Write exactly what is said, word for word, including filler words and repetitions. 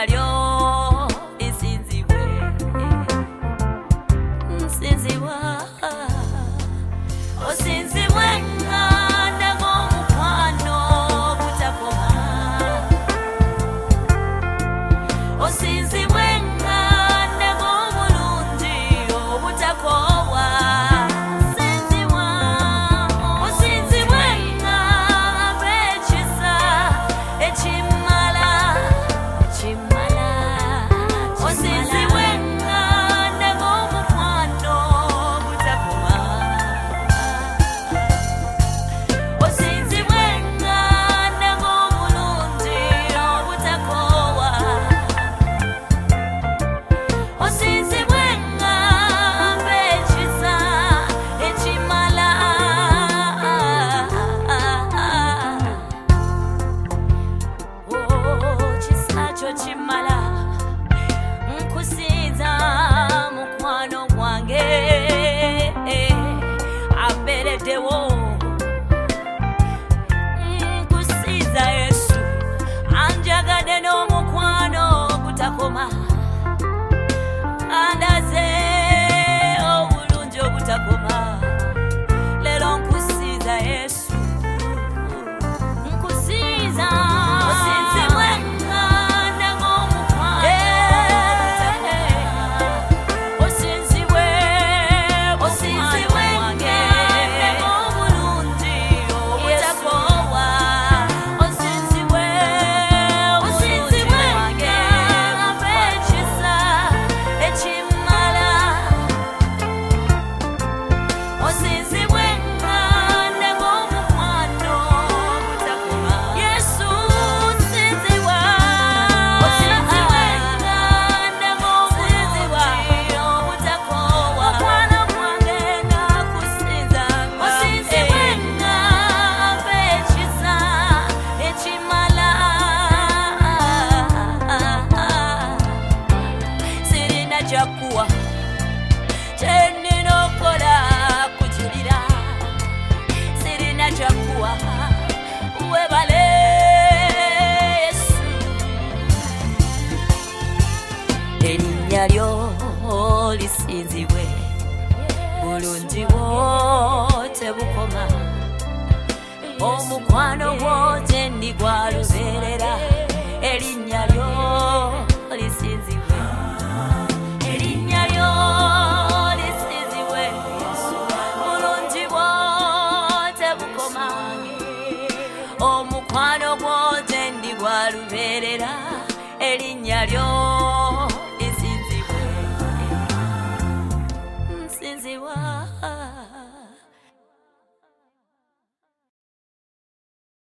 erinnya lyo lisinzibwe nsinzibwa osinzibwe ng'anda ng'omukwano butakoma osinzibwe ng'anda ng'omulungi obutakoowa sinzibwa osinzibwe ng'amba ekisa ekimala ekimala osinzibwe ng'anda ng'omukwano butakoma osinzibwe ng'anda ng'omulungi obutakoowa osinzibwe ng'amba ekisa ekimala oh kisa kyo kimala nkusinza mukwano gwange abeereddewo nkusinza Yesu anjagadde n'omukwano gutakoma andaze obulungi obutakoma leero nkusinza Yesu nkusinza osinzibwe ng'anda ng'omukwano osinzibwe osinzibwe ng'anda ng'omulungi obutakoowa osinzibwe osinzibwe ng'amba ekisa ekimala osinzibwe ng'anda ng'omukwano butakoma Yesu sinzibwa osinzibwe ng'anda ng'omulungi obutakoowa mukwano gwange nakusinza osinzibwe ng'amba ekisa ekimala sirina kyakuwa kyenina okola kujulira sirina kyakuwa webale Yesu erinnya lyo lisinzibwe bulungi bwo tebukoma omukwano gwo gye ndi gwa lubeerera erinnya lyo lisinzibwe erinnya lyo lisinzibwe bulungi bwo tebukoma omukwano gwo gye ndi gwa lubeerera erinnya lyo